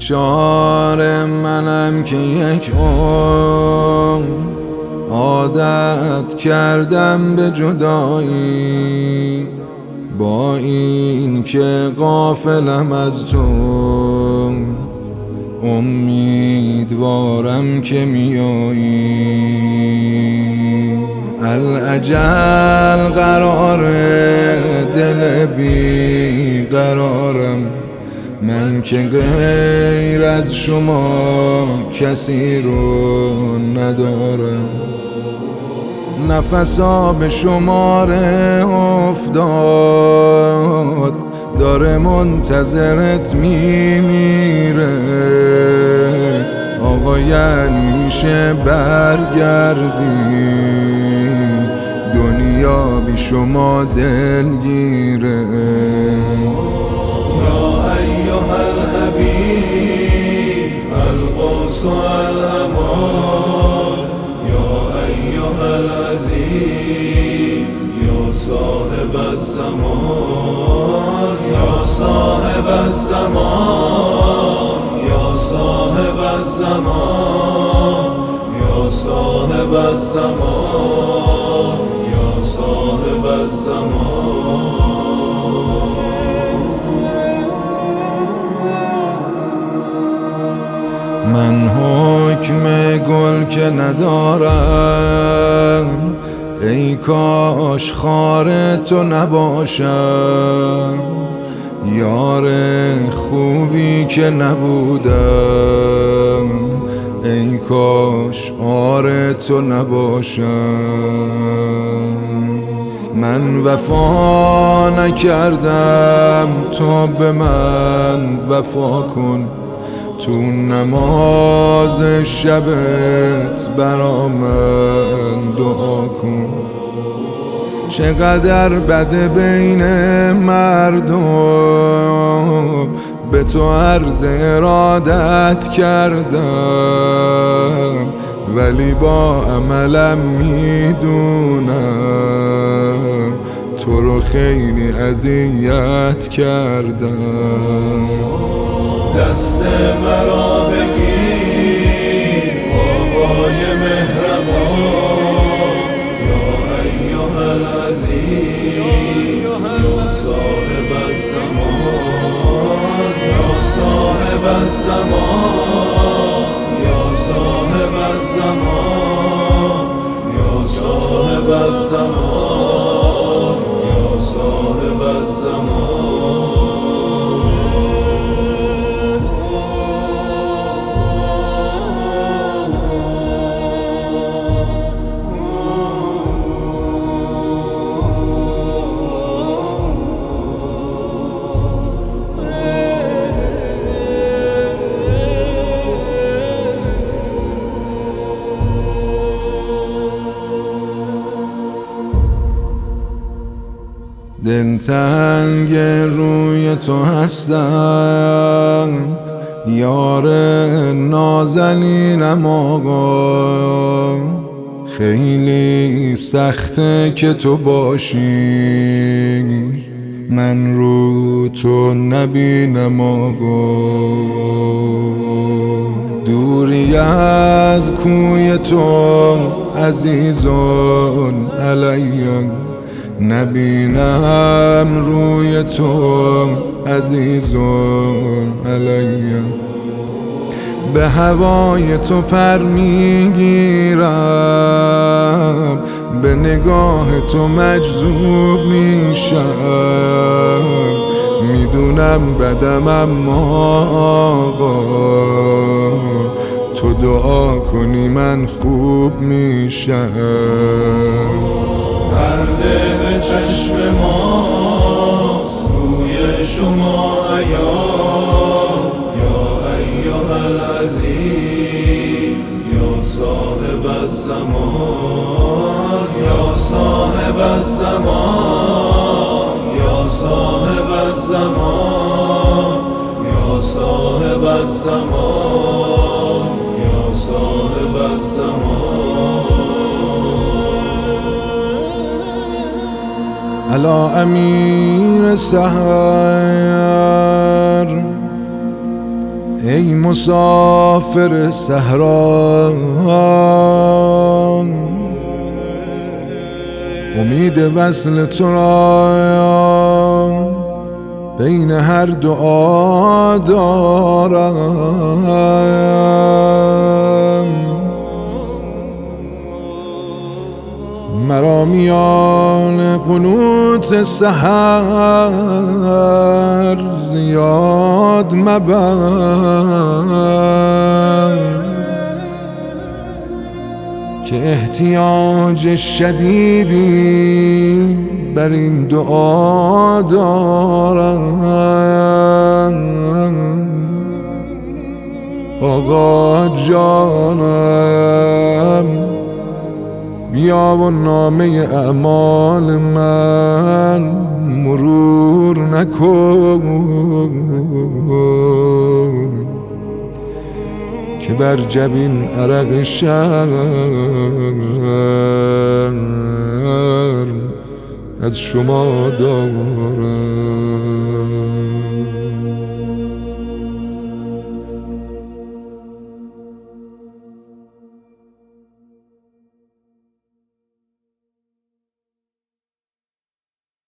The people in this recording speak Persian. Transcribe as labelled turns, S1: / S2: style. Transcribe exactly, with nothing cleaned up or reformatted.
S1: بیچاره منم که یک عمر عادت کردم به جدایی، با این که غافلم از تو امیدوارم که میایی. الاجل قراره دل بی قرارم، من که غیر از شما کسی رو ندارم. نفسا به شماره افتاد، داره منتظرت میمیره. آقا یعنی میشه برگردی، دنیا بی شما دلگیره.
S2: یا ایها الحبیب القدس الامان، یا ایها العزیز یا صاحب الزمان، یا صاحب الزمان، یا صاحب الزمان، یا صاحب الزمان، یا صاحب الزمان.
S1: من حکم گل که ندارم، ای کاش خار تو نباشم. یار خوبی که نبودم، ای کاش آر تو نباشم. من وفا نکردم، تو به من وفا کن. تو نماز شبت برا من دعا کن. چقدر بده بین مردم، به تو عرض ارادت کردم، ولی با عملم میدونم تو رو خیلی اذیت کردم.
S2: دست مرا بگیر بابای مهربان، یا ایها العزیز یا صاحب الزمان، یا صاحب الزمان، یا صاحب الزمان، یا صاحب الزمان، یا صاحب الزمان.
S1: دلتنگ روی تو هستم، یار نازنینم آقا. خیلی سخته که تو باشی، من رو تو نبینم آقا. دوری از کوی تو عزیزان علیم، نبینم روی تو عزیزان علیم. به هوای تو پر میگیرم، به نگاه تو مجذوب میشم. میدونم بدم اما آقا، تو دعا کنی من خوب میشم.
S2: پرده به چشم ماست روی شما عیان، یا ایها العزیز یا صاحب الزمان، یا صاحب الزمان، یا صاحب الزمان، یا صاحب الزمان، یا صاحب الزمان.
S1: علا امیر سحر، ای مسافر صحرا، امید وصل تو را بین هر دعا دارم. مرا میان قنوت سحر زیاد مبر، که احتیاج شدیدی بر این دعا دارم. آقا جانم بیا و نامه اعمال من مرور نکن، که بر جبین عرق شرم از شما دارم.